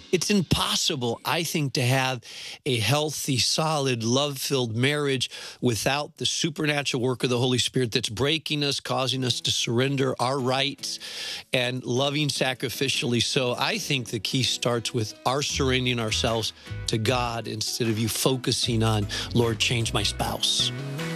It's impossible, I think, to have a healthy, solid, love-filled marriage without the supernatural work of the Holy Spirit that's breaking us, causing us to surrender our rights, and loving sacrificially. So I think the key starts with our surrendering ourselves to God instead of you focusing on, Lord, change my spouse.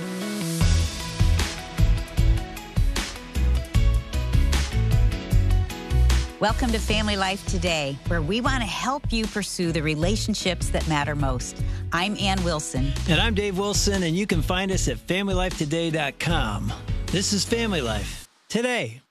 Welcome to Family Life Today, where we want to help you pursue the relationships that matter most. I'm Ann Wilson. And I'm Dave Wilson, and you can find us at FamilyLifeToday.com. This is Family Life Today.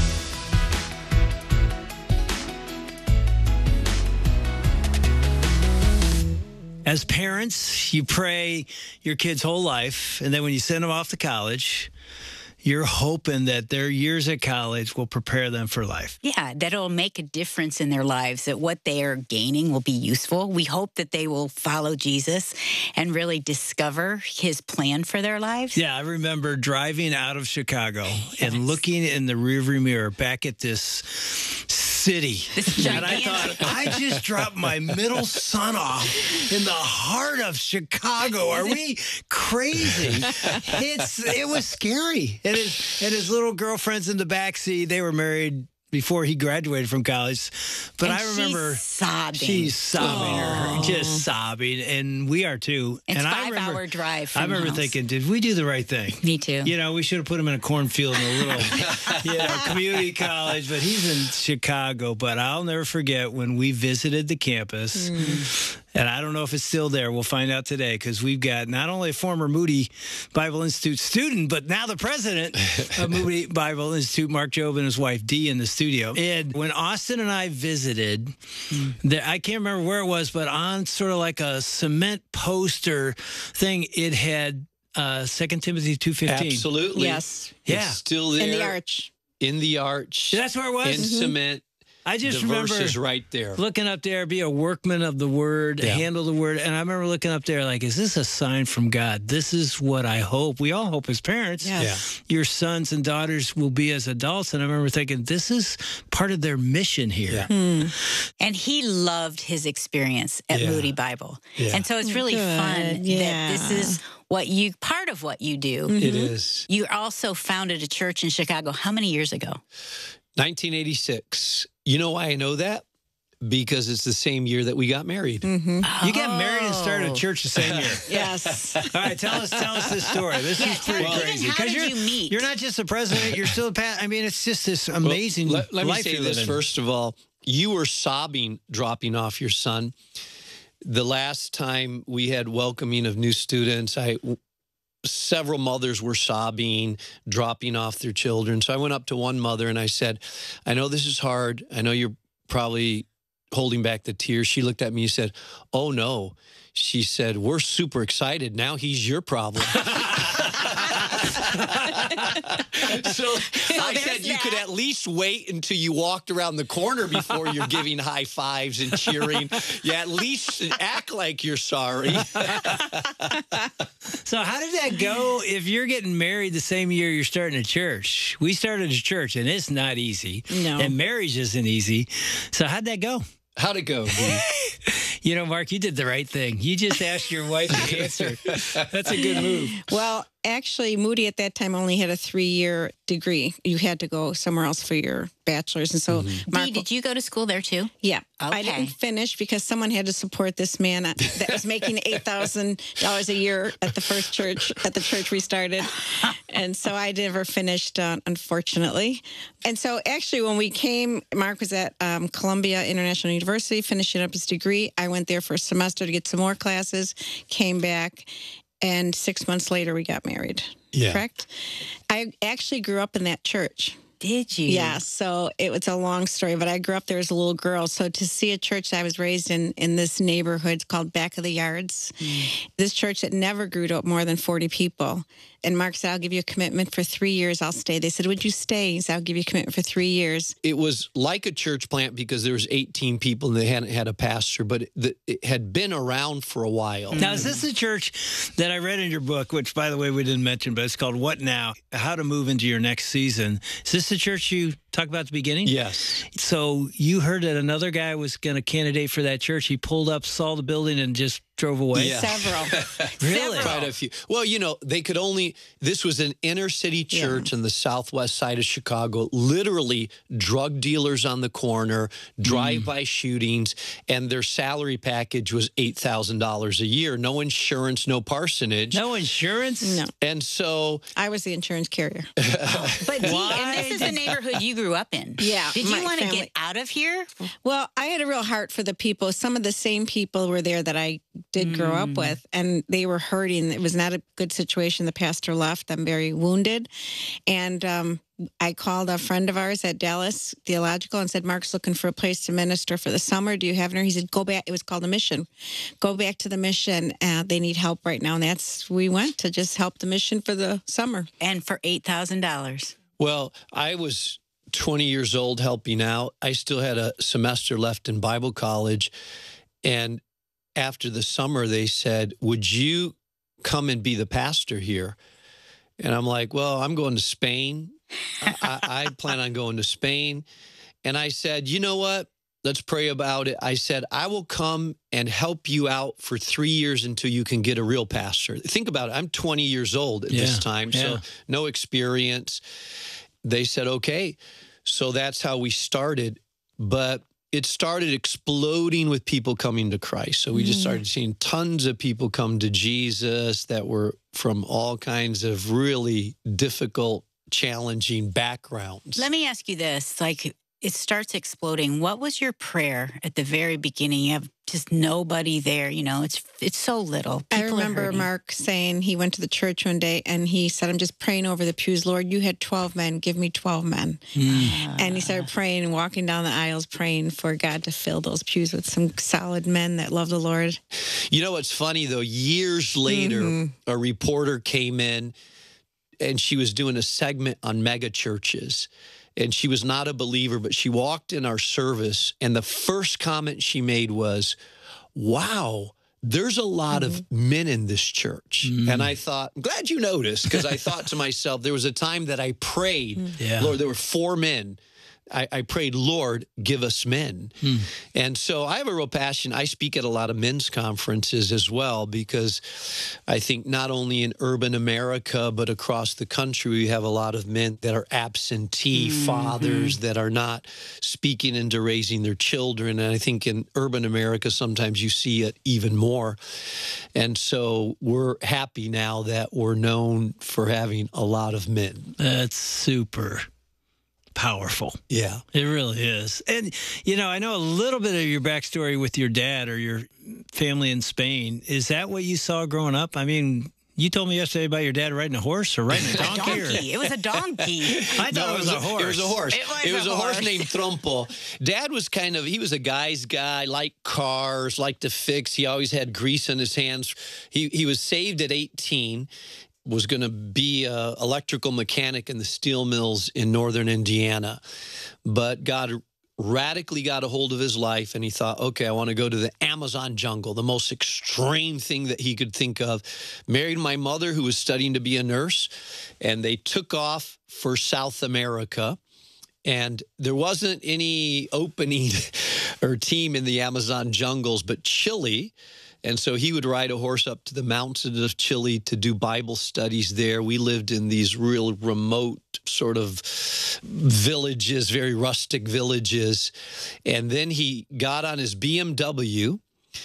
As parents, you pray your kids' whole life, and then when you send them off to college, you're hoping that their years at college will prepare them for life. Yeah, that it'll make a difference in their lives, that what they are gaining will be useful. We hope that they will follow Jesus and really discover his plan for their lives. Yeah, I remember driving out of Chicago and looking in the rearview mirror back at this city. And I thought, I just dropped my middle son off in the heart of Chicago. Are we crazy? It was scary. And his little girlfriend's in the backseat. They were married before he graduated from college. But I remember she's sobbing, just sobbing, and we are too. It's and a 5-hour drive from I remember house. thinking, did we do the right thing? Me too. You know, we should have put him in a cornfield in a little community college, but he's in Chicago. But I'll never forget when we visited the campus. And I don't know if it's still there. We'll find out today, because we've got not only a former Moody Bible Institute student, but now the president of Moody Bible Institute, Mark Job, and his wife, Dee, in the studio. And when Austin and I visited, I can't remember where it was, but on sort of like a cement poster thing, it had 2 Timothy 2:15. Absolutely. Yes. Yeah. It's still there. In the arch. In the arch. That's where it was? In cement. I just the remember verse is right there. Looking up there, be a workman of the word, handle the word. And I remember looking up there like, is this a sign from God? This is what I hope. We all hope as parents. Yes. Your sons and daughters will be as adults. And I remember thinking, this is part of their mission here. And he loved his experience at Moody Bible. And so it's really fun that this is part of what you do. It is. You also founded a church in Chicago. How many years ago? 1986. You know why I know that? Because it's the same year that we got married. You got married and started a church the same year. Yes. All right, tell us this story. This is pretty crazy. How did you meet? You're not just the president, you're still the pastor. I mean, it's just this amazing let me life say you're this living. first of all. You were sobbing dropping off your son. The last time we had welcoming of new students, several mothers were sobbing, dropping off their children. So I went up to one mother and I said, I know this is hard. I know you're probably holding back the tears. She looked at me and said, oh, no. She said, we're super excited. Now he's your problem. So I said you could at least wait until you walked around the corner before you're giving high fives and cheering. Yeah, at least act like you're sorry. So how did that go if you're getting married the same year you're starting a church? We started a church, and it's not easy. No. And marriage isn't easy. So how'd that go? How'd it go, Dee? You know, Mark, you did the right thing. You just asked your wife to answer. That's a good move. Well, actually, Moody at that time only had a 3-year degree. You had to go somewhere else for your bachelor's. And so, Dee, did you go to school there too? Yeah. Okay. I didn't finish because someone had to support this man that was making $8,000 a year at the first church, at the church we started. And so I never finished, unfortunately. And so actually when we came, Mark was at Columbia International University finishing up his degree. I went there for a semester to get some more classes, came back, and 6 months later we got married. Yeah. Correct? I actually grew up in that church. Did you? Yeah, so it was a long story, but I grew up there as a little girl. So to see a church, I was raised in this neighborhood called Back of the Yards. This church that never grew to more than 40 people. And Mark said, I'll give you a commitment for 3 years. I'll stay. They said, would you stay? He said, I'll give you a commitment for 3 years. It was like a church plant because there was 18 people and they hadn't had a pastor, but it had been around for a while. Now, is this the church that I read in your book, which, by the way, we didn't mention, but it's called What Now? How to Move into Your Next Season. Is this the church you talk about the beginning? Yes. So you heard that another guy was going to candidate for that church. He pulled up, saw the building, and just drove away? Yeah. Several. Really? Quite a few. Well, they could only, this was an inner city church in the southwest side of Chicago, literally drug dealers on the corner, drive-by shootings, and their salary package was $8,000 a year. No insurance, no parsonage. No insurance? No. And so I was the insurance carrier. But and this is the neighborhood you grew up in. Yeah, Did you my want to family- get out of here? Well, I had a real heart for the people. Some of the same people were there that I did grow up with, and they were hurting. It was not a good situation. The pastor left. I'm very wounded. And I called a friend of ours at Dallas Theological and said, Mark's looking for a place to minister for the summer. Do you have it? He said, go back. It was called the mission. Go back to the mission. They need help right now. And we went to just help the mission for the summer. And for $8,000. Well, I was 20 years old helping out. I still had a semester left in Bible college. And after the summer, they said, would you come and be the pastor here? And I'm like, well, I'm going to Spain. I plan on going to Spain. And I said, you know what? Let's pray about it. I said, I will come and help you out for 3 years until you can get a real pastor. Think about it. I'm 20 years old at this time, so no experience. They said, okay. So that's how we started. But it started exploding with people coming to Christ. So we just started seeing tons of people come to Jesus that were from all kinds of really difficult, challenging backgrounds. Let me ask you this. It starts exploding. What was your prayer at the very beginning? You have just nobody there. It's so little. I People are remember hurting. Mark saying he went to the church one day and he said, I'm just praying over the pews. Lord, you had 12 men. Give me 12 men. And he started praying and walking down the aisles, praying for God to fill those pews with some solid men that love the Lord. You know what's funny, though? Years later, a reporter came in and she was doing a segment on mega churches. And she was not a believer, but she walked in our service, and the first comment she made was, wow, there's a lot of men in this church. And I thought, I'm glad you noticed, because I thought to myself, there was a time that I prayed, Lord, there were 4 men. I prayed, Lord, give us men. And so I have a real passion. I speak at a lot of men's conferences as well, because I think not only in urban America, but across the country, we have a lot of men that are absentee fathers that are not speaking into raising their children. And I think in urban America, sometimes you see it even more. And so we're happy now that we're known for having a lot of men. That's super powerful. Yeah. It really is. And, I know a little bit of your backstory with your dad or your family in Spain. Is that what you saw growing up? I mean, you told me yesterday about your dad riding a horse or riding a donkey. It was a donkey. I thought it was a horse. It was a horse. It was a a horse horse. named Trompo. Dad was he was a guy's guy, liked cars, liked to fix. He always had grease in his hands. He was saved at 18. Was going to be an electrical mechanic in the steel mills in northern Indiana. But God radically got a hold of his life, and he thought, okay, I want to go to the Amazon jungle, the most extreme thing that he could think of. Married my mother, who was studying to be a nurse, and they took off for South America. And there wasn't any opening or team in the Amazon jungles, but Chile. And so he would ride a horse up to the mountains of Chile to do Bible studies there. We lived in these real remote sort of villages, very rustic villages. And then he got on his BMW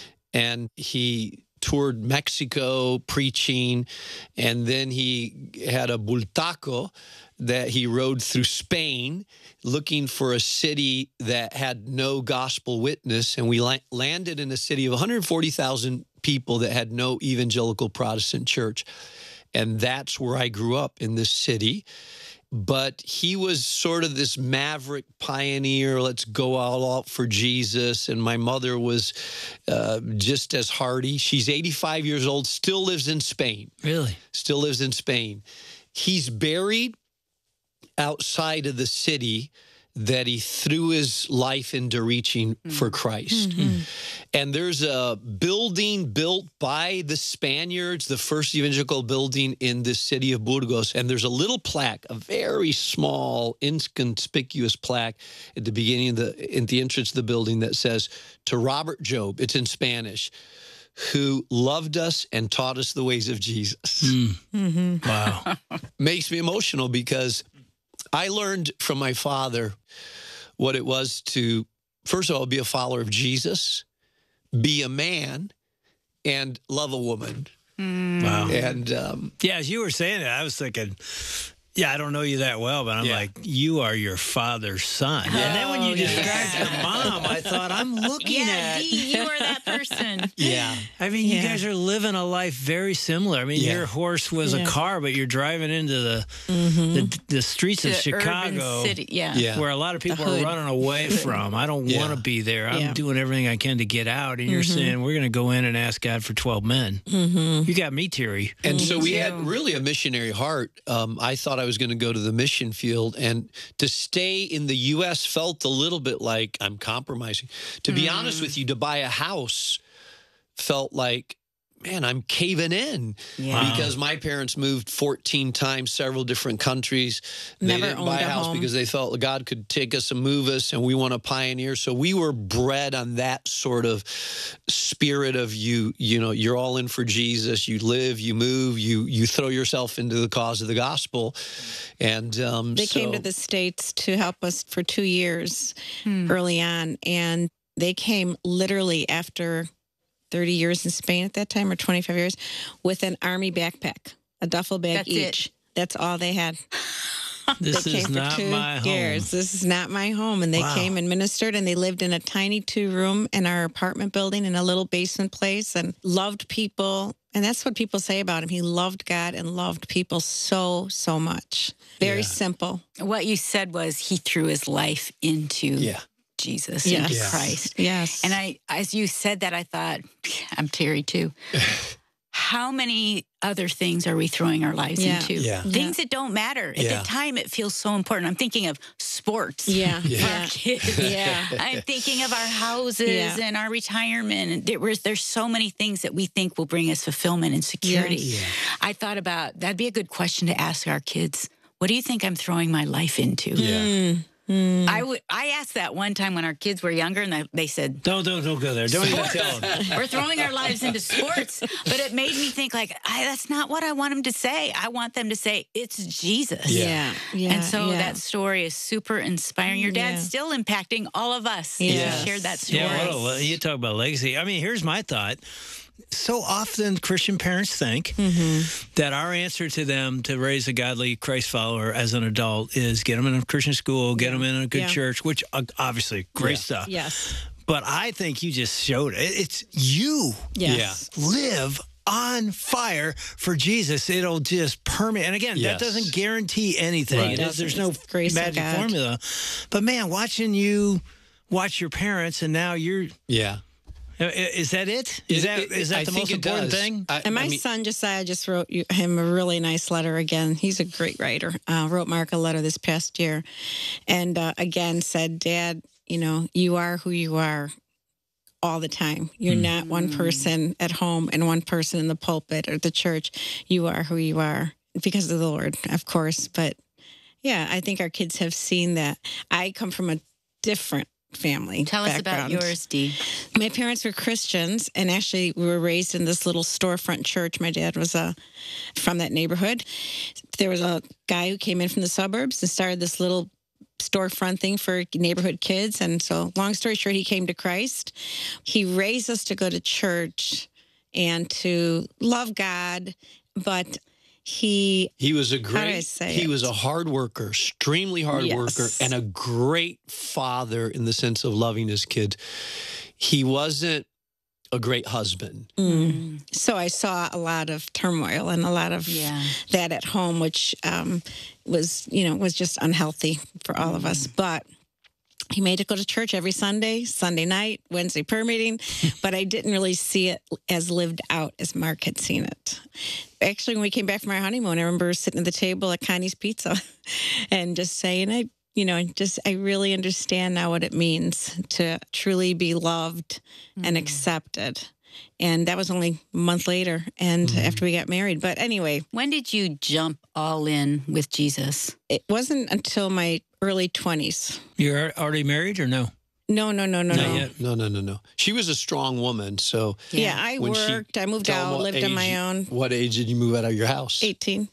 and he toured Mexico preaching. And then he had a bultaco that he rode through Spain looking for a city that had no gospel witness. And we landed in a city of 140,000 people that had no evangelical Protestant church. And that's where I grew up, in this city. But he was sort of this maverick pioneer. Let's go all out for Jesus. And my mother was just as hardy. She's 85 years old, still lives in Spain. Really? Still lives in Spain. He's buried outside of the city that he threw his life into reaching for Christ. And there's a building built by the Spaniards, the first evangelical building in the city of Burgos. And there's a little plaque, a very small, inconspicuous plaque at the beginning of in the entrance of the building that says, "To Robert Job," it's in Spanish, "who loved us and taught us the ways of Jesus." Wow. Makes me emotional because I learned from my father what it was to, first of all, be a follower of Jesus, be a man, and love a woman. Wow. And Yeah, as you were saying it, I was thinking, yeah, I don't know you that well, but I'm like, you are your father's son. And then when you described your mom, I thought, I'm looking at... Dee, you are that person. yeah. I mean, you guys are living a life very similar. I mean, Yeah. your horse was a car, but you're driving into the streets of The Chicago, urban city. Yeah. Yeah. where a lot of people are hood. running away from. I don't want to be there. I'm Yeah. doing everything I can to get out. And you're saying, we're going to go in and ask God for 12 men. You got me, Terry. And so we had too. really a missionary heart. I thought I was going to go to the mission field, and to stay in the U.S. felt a little bit like I'm compromising. To be honest with you, to buy a house felt like, man, I'm caving in. Yeah. Because my parents moved 14 times, several different countries. They Never didn't owned buy a a house home. because they felt God could take us and move us, and we want to pioneer. So we were bred on that sort of spirit of you know, you're all in for Jesus. You live, you move, you throw yourself into the cause of the gospel. And They came to the States to help us for 2 years early on. And they came literally after 30 years in Spain at that time, or 25 years, with an army backpack, a duffel bag That's each. it. That's all they had. This They is came for not 2 my home. years. This is not my home. And they came and ministered, and they lived in a tiny 2-room in our apartment building in a little basement place, and loved people. And that's what people say about him. He loved God and loved people so, so much. Very simple. What you said was he threw his life into Jesus, Yes. into Yes. Christ. Yes. And as you said that, I thought, I'm Terry too. How many other things are we throwing our lives into? Yeah. Things that don't matter. At Yeah. the time, it feels so important. I'm thinking of sports. Yeah. For Yeah. our kids. Yeah. I'm thinking of our houses Yeah. and our retirement. And there's so many things that we think will bring us fulfillment and security. Yes. I thought about, that'd be a good question to ask our kids. What do you think I'm throwing my life into? Yeah. I asked that one time when our kids were younger, and they said, Don't go there. Don't even tell them. we're throwing our lives into sports. But it made me think, like, that's not what I want them to say. I want them to say, it's Jesus. Yeah. Yeah. And so yeah. that story is super inspiring. Your dad's still impacting all of us. Yes. You shared that story. Yeah, you talk about legacy. I mean, here's my thought. So often Christian parents think that our answer to them to raise a godly Christ follower as an adult is get them in a Christian school, get them in a good church, which obviously great stuff. Yes. But I think you just showed it. It's you Yes. live on fire for Jesus. It'll just permeate. And again, that doesn't guarantee anything. Right. There's no It's the grace of magic God. formula. But man, watching you watch your parents and now you're... Yeah. Is that it? Is that I the think most it important does. thing? And my son Josiah just wrote him a really nice letter again. He's a great writer. Wrote Mark a letter this past year, and again said, "Dad, you know, you are who you are all the time. You're not one person at home and one person in the pulpit or the church. You are who you are because of the Lord, of course. But yeah, I think our kids have seen that. I come from a different family Tell us background. about yours, Dee. My parents were Christians, and actually we were raised in this little storefront church. My dad was from that neighborhood. There was a guy who came in from the suburbs and started this little storefront thing for neighborhood kids. And so, long story short, he came to Christ. He raised us to go to church and to love God, but he was a How do I great, say he it? was a hard worker, extremely hard worker, Yes. and a great father in the sense of loving his kids. He wasn't a great husband. So I saw a lot of turmoil and a lot of that at home, which was just unhealthy for all of us. But he made it go to church every Sunday night, Wednesday prayer meeting, but I didn't really see it as lived out as Mark had seen it. Actually, when we came back from our honeymoon, I remember sitting at the table at Connie's Pizza and just saying, just I really understand now what it means to truly be loved and accepted. And that was only a month later and after we got married. But anyway. When did you jump all in with Jesus? It wasn't until my early 20s. You're already married or no? No. Not yet. No. She was a strong woman. So yeah, I worked. I moved out, lived on my own. What age did you move out of your house? 18.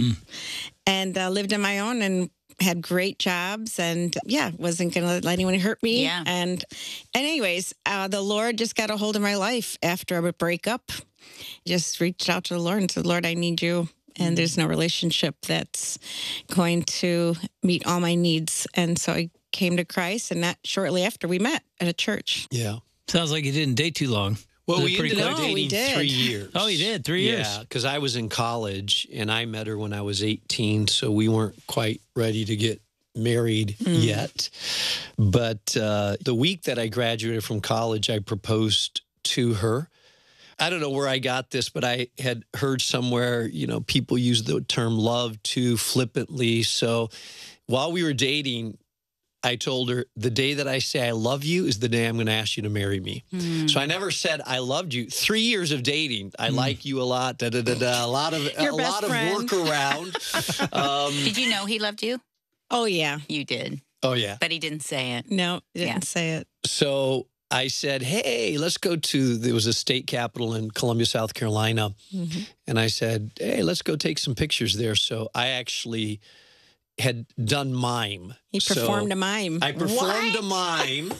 And lived on my own and had great jobs and wasn't going to let anyone hurt me. Yeah. And anyways, the Lord just got a hold of my life after a breakup. Just reached out to the Lord and said, Lord, I need you. And there's no relationship that's going to meet all my needs. And so I came to Christ, and that shortly after we met at a church. Yeah. Sounds like you didn't date too long. Well, we pretty ended quick? up No, we dating did. 3 years. Oh, you did? 3 years? Yeah, because I was in college, and I met her when I was 18, so we weren't quite ready to get married yet. But the week that I graduated from college, I proposed to her. I don't know where I got this, but I had heard somewhere, people use the term love too flippantly. So while we were dating, I told her, the day that I say I love you is the day I'm going to ask you to marry me. So I never said I loved you. 3 years of dating, I like you a lot, a lot of friend. workaround. Did you know he loved you? Oh, yeah. You did, Oh, yeah. but he didn't say it. No, didn't Yeah. say it. So I said, hey, let's go there was a state capitol in Columbia, South Carolina. And I said, hey, let's go take some pictures there. So I actually had done mime. He performed a mime. I performed a mime.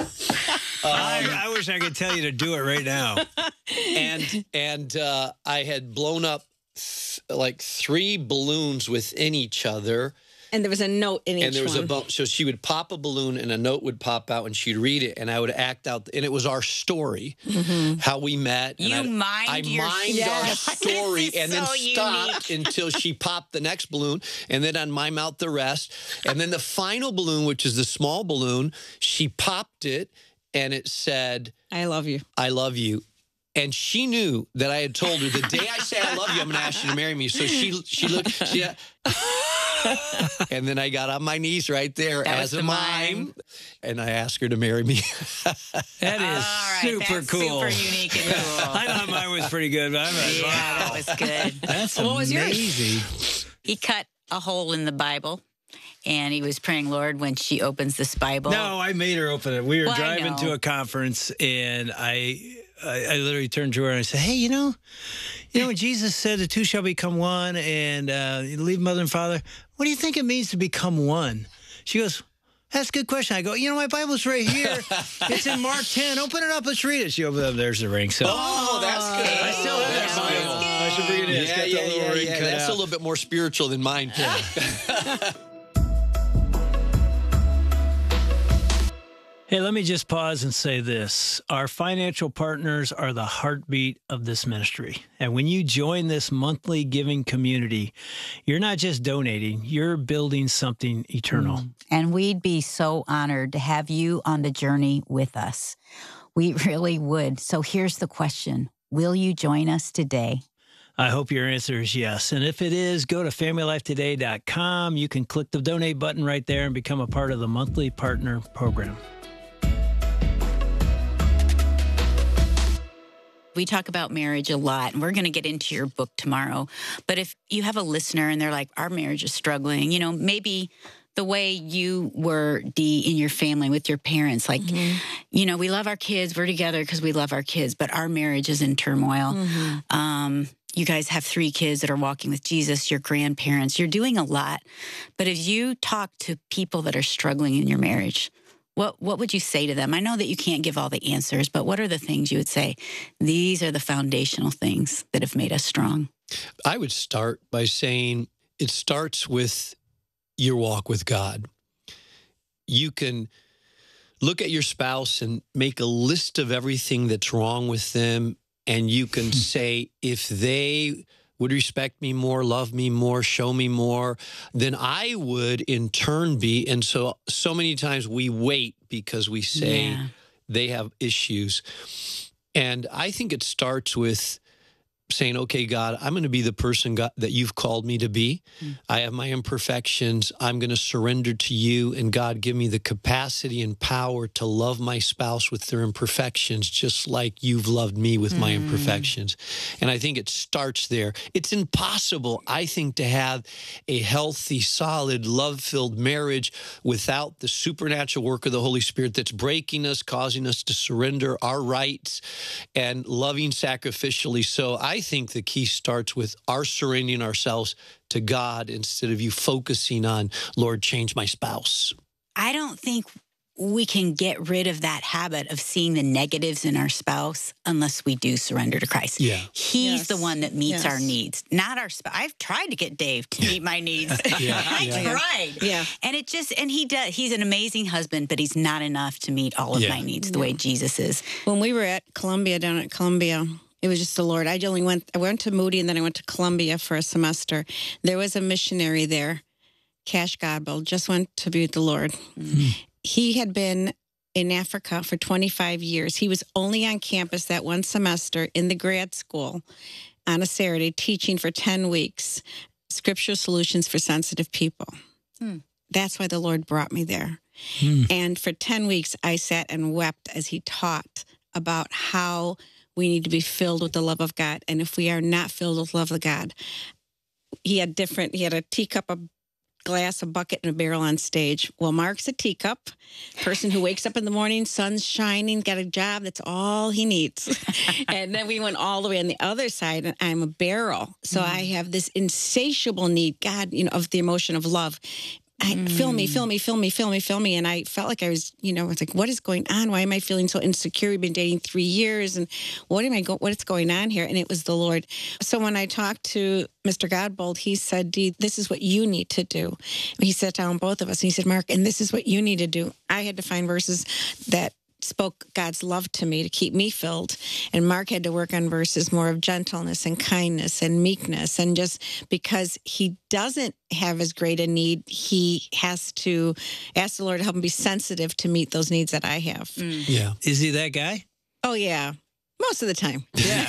I wish I could tell you to do it right now. and I had blown up like 3 balloons within each other. And there was a note in each And there was one. so she would pop a balloon and a note would pop out and she'd read it and I would act out. And it was our story, how we met. You and mimed I your mimed our story This is and then so stopped until she popped the next balloon. And then I'd mime out the rest. And then the final balloon, which is the small balloon, she popped it and it said, I love you. I love you. And she knew that I had told her the day I say I love you, I'm going to ask you to marry me. So she looked, and then I got on my knees right there That as was a the mime, mime. and I asked her to marry me. That is All right, super that's cool. super unique and cool. I thought mine was pretty good, but I'm like, Yeah, wow. that was good. That's What was yours? amazing. He cut a hole in the Bible, and he was praying, Lord, when she opens this Bible. No, I made her open it. We were Well, I driving to know. a conference, and I literally turned to her and I said, hey, you know when Jesus said the two shall become one and leave mother and father, what do you think it means to become one? She goes, that's a good question. I go, my Bible's right here. It's in Mark 10. Open it up. Let's read it. She opened it up. There's the ring. So Oh, that's good. I still have that that was Bible. good. I should bring it in. It's got the little ring cut That's out. a little bit more spiritual than mine. Hey, let me just pause and say this. Our financial partners are the heartbeat of this ministry. And when you join this monthly giving community, you're not just donating, you're building something eternal. And we'd be so honored to have you on the journey with us. We really would. So here's the question. Will you join us today? I hope your answer is yes. And if it is, go to familylifetoday.com. You can click the donate button right there and become a part of the monthly partner program. We talk about marriage a lot, and we're going to get into your book tomorrow. But if you have a listener and they're like, our marriage is struggling, maybe the way you were, Dee, in your family with your parents, like, we love our kids, we're together because we love our kids, but our marriage is in turmoil. You guys have 3 kids that are walking with Jesus, your grandparents, you're doing a lot. But if you talk to people that are struggling in your marriage, what would you say to them? I know that you can't give all the answers, but what are the things you would say? These are the foundational things that have made us strong. I would start by saying it starts with your walk with God. You can look at your spouse and make a list of everything that's wrong with them, and you can say, if they would respect me more, love me more, show me more, then I would in turn be. And so many times we wait because we say they have issues. And I think it starts with saying, okay, God, I'm going to be the person that you've called me to be. I have my imperfections. I'm going to surrender to you. And God, give me the capacity and power to love my spouse with their imperfections, just like you've loved me with my imperfections. And I think it starts there. It's impossible, I think, to have a healthy, solid, love-filled marriage without the supernatural work of the Holy Spirit that's breaking us, causing us to surrender our rights, and loving sacrificially. So I think the key starts with our surrendering ourselves to God instead of you focusing on, Lord, change my spouse. I don't think we can get rid of that habit of seeing the negatives in our spouse unless we do surrender to Christ. Yeah. He's the one that meets our needs, not our spouse. I've tried to get Dave to meet my needs. I tried. Yeah. And he does. He's an amazing husband, but he's not enough to meet all of my needs the way Jesus is. When we were at Columbia, down at Columbia, it was just the Lord. I went to Moody, and then I went to Columbia for a semester. There was a missionary there, Cash Godbold, just went to be with the Lord. He had been in Africa for 25 years. He was only on campus that one semester in the grad school on a Saturday, teaching for 10 weeks, scriptural solutions for sensitive people. That's why the Lord brought me there. And for 10 weeks, I sat and wept as he taught about how we need to be filled with the love of God. And if we are not filled with love of God, he had a teacup, a glass, a bucket, and a barrel on stage. Well, Mark's a teacup, person who wakes up in the morning, sun's shining, got a job, that's all he needs. And then we went all the way on the other side, and I'm a barrel. So I have this insatiable need, God, of the emotion of love. Fill me. And I felt like I was, it's like, what is going on? Why am I feeling so insecure? We've been dating 3 years, and what is going on here? And it was the Lord. So when I talked to Mr. Godbold, he said, Dee, this is what you need to do. And he sat down both of us, and he said, Mark, and this is what you need to do. I had to find verses that spoke God's love to me to keep me filled. And Mark had to work on verses more of gentleness and kindness and meekness. And just because he doesn't have as great a need, he has to ask the Lord to help him be sensitive to meet those needs that I have. Yeah. Is he that guy? Oh, yeah. Most of the time. Yeah.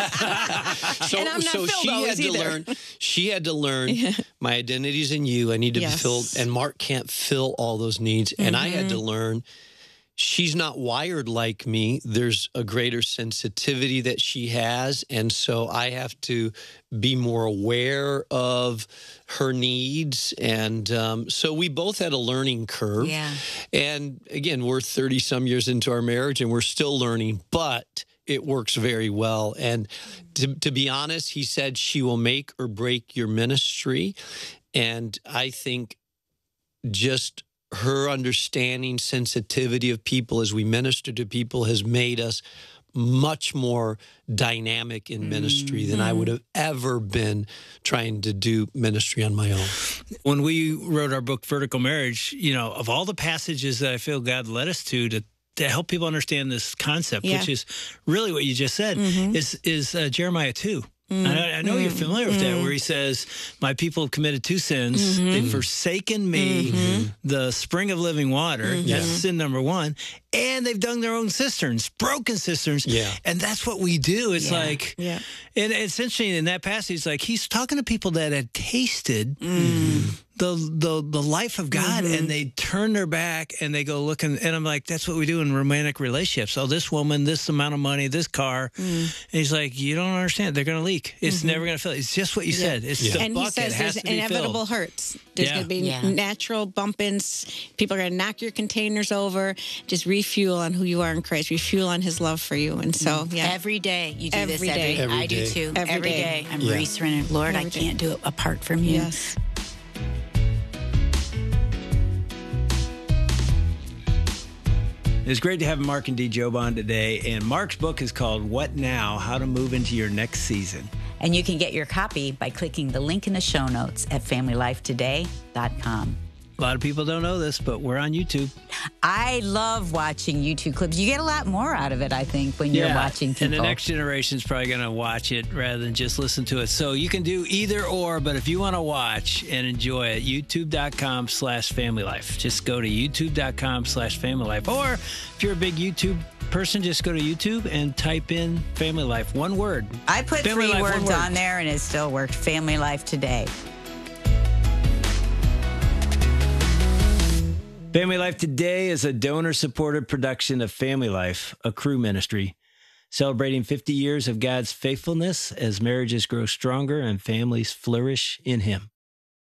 And I'm not filled always either. She had to learn my identity's in you. I need to be filled. And Mark can't fill all those needs. And I had to learn she's not wired like me. There's a greater sensitivity that she has. And so I have to be more aware of her needs. And so we both had a learning curve. Yeah. And again, we're 30 some years into our marriage and we're still learning, but it works very well. And to be honest, he said she will make or break your ministry. And I think just her understanding, sensitivity of people as we minister to people has made us much more dynamic in ministry than I would have ever been trying to do ministry on my own. When we wrote our book, Vertical Marriage, of all the passages that I feel God led us to help people understand this concept, which is really what you just said, is Jeremiah 2. I know you're familiar with that, where he says, my people have committed 2 sins. They've forsaken me, the spring of living water. That's sin number 1. And they've dug their own cisterns, broken cisterns. Yeah. And that's what we do. It's and it's interesting in that passage, like he's talking to people that had tasted the life of God, and they turn their back and they go looking. And I'm like, that's what we do in romantic relationships. Oh, this woman, this amount of money, this car. And he's like, you don't understand. They're going to leak. It's never going to fill. It's just what you said. It's the and bucket. He says there's inevitable hurts. There's going to be natural bump-ins. People are going to knock your containers over. Just refuel on who you are in Christ. Refuel on his love for you. And so, every day you do every this. Day. I do too. Every day. I'm resurrendering. Lord, I can't do it apart from you. Yes. It's great to have Mark and Dee Job on today. And Mark's book is called What Now? How to Move into Your Next Season. And you can get your copy by clicking the link in the show notes at familylifetoday.com. A lot of people don't know this, but we're on YouTube. I love watching YouTube clips. You get a lot more out of it, I think, when you're watching people. And the next generation is probably going to watch it rather than just listen to it. So you can do either or, but if you want to watch and enjoy it, youtube.com/familylife. Just go to youtube.com/familylife. Or if you're a big YouTube person, just go to YouTube and type in Family Life. One word. I put Family 3 Life, one words word. on there and it still worked. Family Life Today. Family Life Today is a donor-supported production of Family Life, a Cru ministry, celebrating 50 years of God's faithfulness as marriages grow stronger and families flourish in Him.